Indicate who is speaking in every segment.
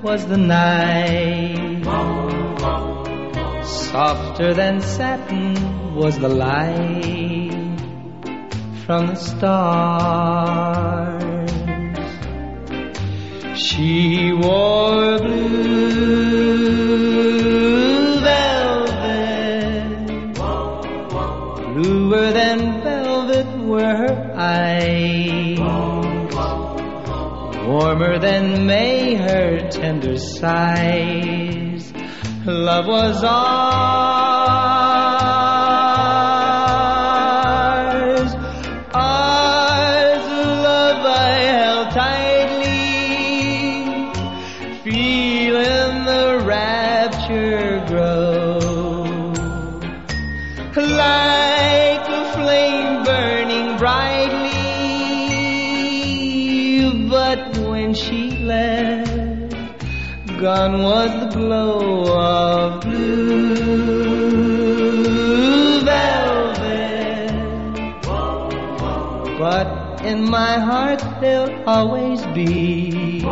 Speaker 1: was the night, softer than satin was the light from the stars. She wore blue velvet, bluer than velvet were her eyes, warmer than May her tender sighs. Love was ours, ours, love I held tightly, feeling the rapture grow, like a flame burning brightly. But when she left, gone was the glow of blue velvet. But in my heart there'll always be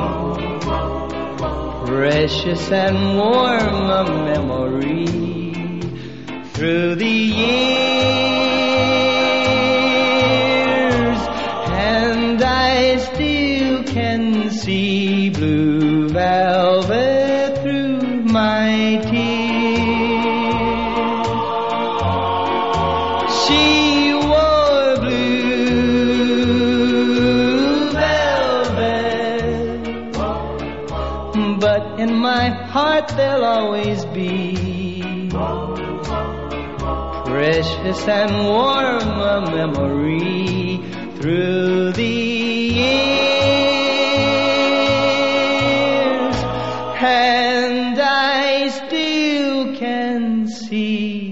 Speaker 1: precious and warm a memory through the years, and I still can see blue velvet through my tears. She wore blue velvet, but in my heart there'll always be precious and warm a memory through the years, and I still can see